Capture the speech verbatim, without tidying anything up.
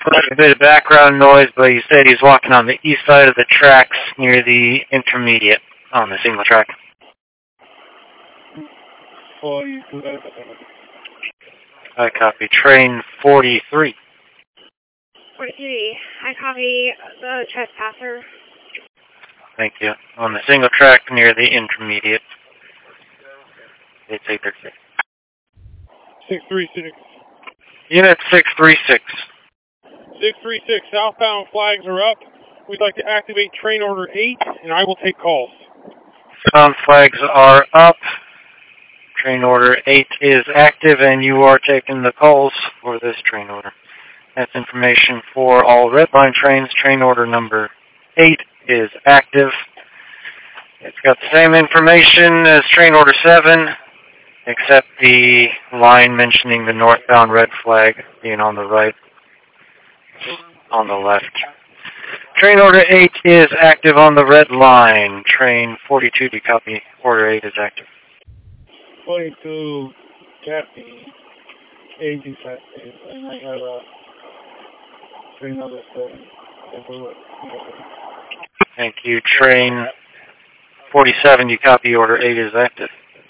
Quite a bit of background noise, but he said he's walking on the east side of the tracks near the intermediate on the single track. I copy. Train forty-three. forty-three. I copy the trespasser. Thank you. On the single track near the intermediate. It's eight thirty-six. six three six. Unit six three six. six three six, southbound flags are up. We'd like to activate train order eight, and I will take calls. Sound flags are up. Train order eight is active, and you are taking the calls for this train order. That's information for all red line trains. Train order number eight is active. It's got the same information as train order seven, except the line mentioning the northbound red flag being on the right, on the left. Train order eight is active on the red line. Train forty-two, do you copy? Order eight is active. forty-two, copy. eight is active. And I have a train order seven. Thank you. Train forty-seven, do you copy? Order eight is active.